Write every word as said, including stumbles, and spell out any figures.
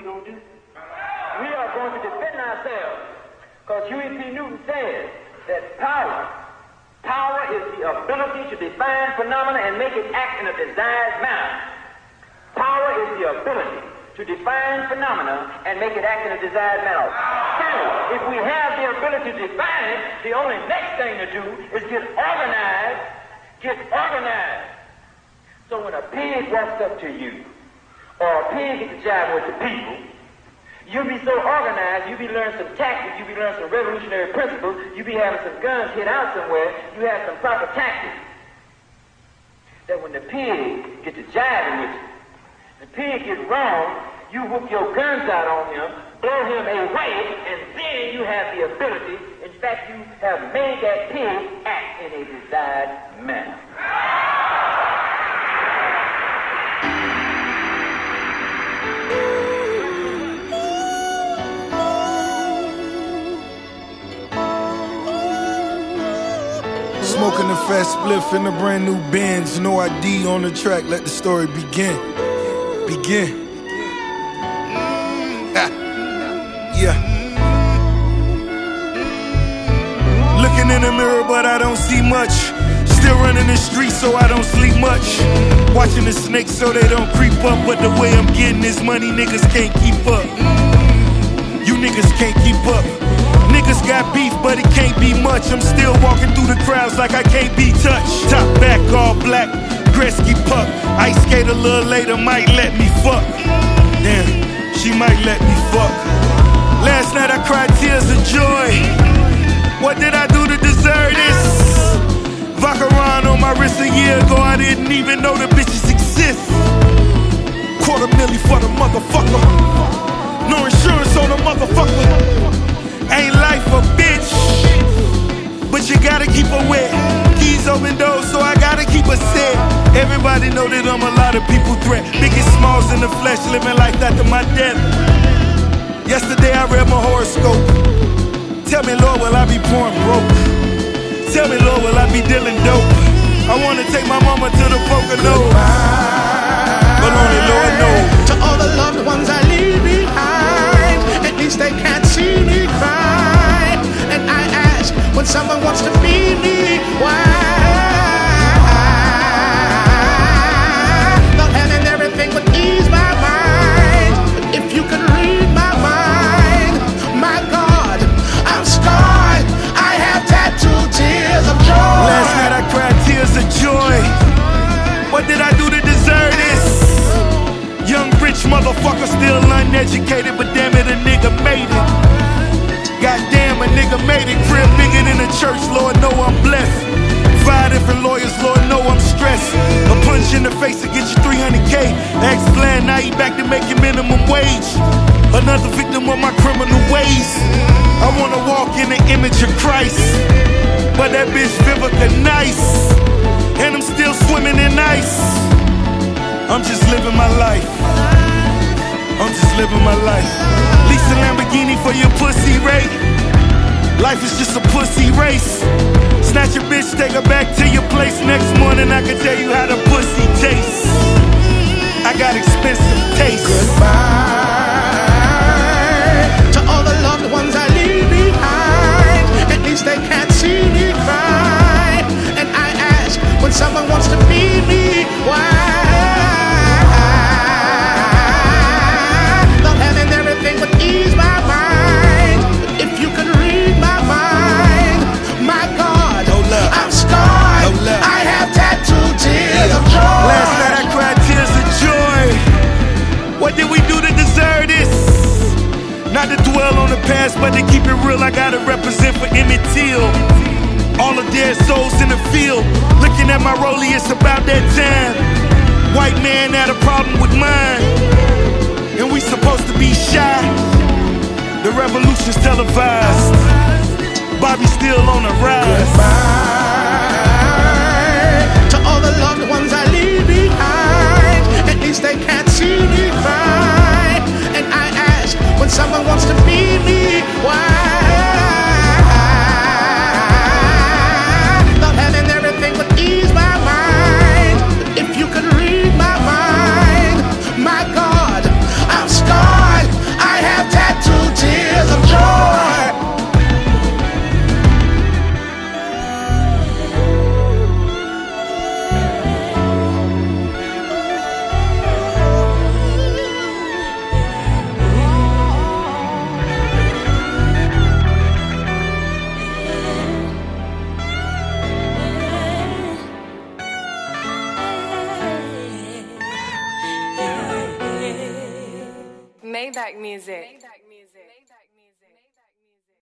going to do? We are going to defend ourselves. Because Huey P. Newton says that power, power is the ability to define phenomena and make it act in a desired manner. Power is the ability to define phenomena and make it act in a desired manner. So, if we have the ability to define it, the only next thing to do is get organized, get organized. So when a pig walks up to you, or a pig gets to jive with the people, you be so organized, you be learning some tactics, you be learning some revolutionary principles, you be having some guns hid out somewhere, you have some proper tactics. That when the pig gets to jiving with you, the pig gets wrong, you whoop your guns out on him, blow him away, and then you have the ability, in fact, you have made that pig act in a desired manner. Smoking a fat spliff in a brand new Benz. No I D on the track, let the story begin. Begin. Ah. Yeah. Looking in the mirror, but I don't see much. Still running the streets, so I don't sleep much. Watching the snakes so they don't creep up. But the way I'm getting this money, niggas can't keep up. You niggas can't keep up. Niggas got beef, but it can't be much. I'm still walking through the crowds like I can't be touched. Top back, all black, Gretzky puck. Ice skate a little later, might let me fuck. Damn, she might let me fuck. Last night I cried tears of joy. What did I do to deserve this? Vacheron on my wrist a year ago, I didn't even know the bitches exist. Quarter milli for the motherfucker. No insurance on the motherfucker. Ain't life a bitch, but you gotta keep her wet. Keys open doors, so I gotta keep her set. Everybody know that I'm a lot of people threat. Biggest smalls in the flesh, living life after my death. Yesterday I read my horoscope. Tell me, Lord, will I be born broke? Tell me, Lord, will I be dealing dope? I wanna take my mama to the Poconos, but only Lord knows. To all the loved ones I leave behind, at least they can't see me cry. And I ask, when someone wants to be me, why? Not having everything would ease my mind. But if you could read my mind, my God, I'm scarred. I have tattooed tears of joy. Last night I cried tears of joy. What did I do to deserve this? Young rich motherfucker, still uneducated, but damn it, a nigga made it. Goddamn, a nigga made it. Crib bigger than the church, Lord know I'm blessed. Five different lawyers, Lord know I'm stressed. A punch in the face to get you three hundred K. Ex-plan, now he back to making minimum wage. Another victim of my criminal ways. I wanna walk in the image of Christ, but that bitch Vivica nice, and I'm still swimming in ice. I'm just living my life. I'm just living my life. Lease a Lamborghini for your pussy rate. Life is just a pussy race. Snatch a bitch, take her back to your place. Next morning I can tell you how the pussy tastes. I got expensive taste. Goodbye to all the loved ones I leave behind. At least they can't see me cry. And I ask, when someone wants to be me, why? Would ease my mind. But if you could read my mind, my God, I'm scarred. I have tattooed tears of joy. Last night I cried tears of joy. What did we do to deserve this? Not to dwell on the past, but to keep it real, I gotta represent for Emmett Till. All the dead souls in the field. Looking at my rollie, it's about that time. White man had a problem with mine, and we supposed to be shy. The revolution's televised. Bobby still on the rise. Goodbye to all the loved ones I leave behind. At least they can't see me cry. And I ask, when someone wants to be me, why? Not having everything would ease my mind. But if you could read my mind, my God, I'm scarred. Maybach music.